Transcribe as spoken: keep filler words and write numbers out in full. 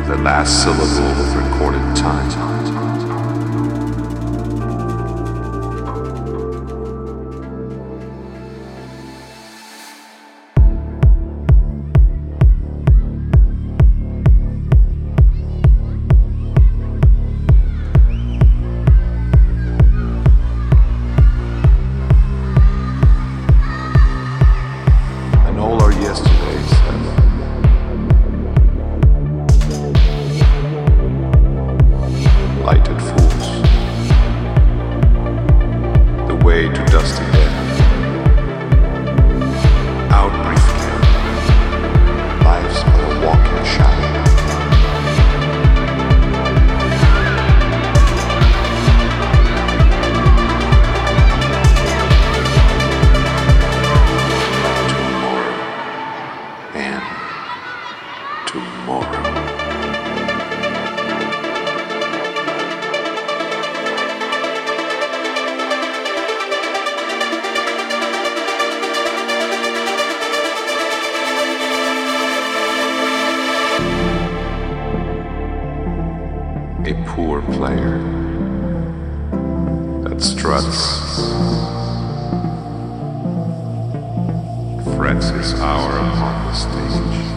the last syllable of recorded time. And all our yesterdays lighted fools, the way to dusty death, out brief care, lives but a walking shadow. Tomorrow and tomorrow. A poor player that struts, frets his hour upon the stage.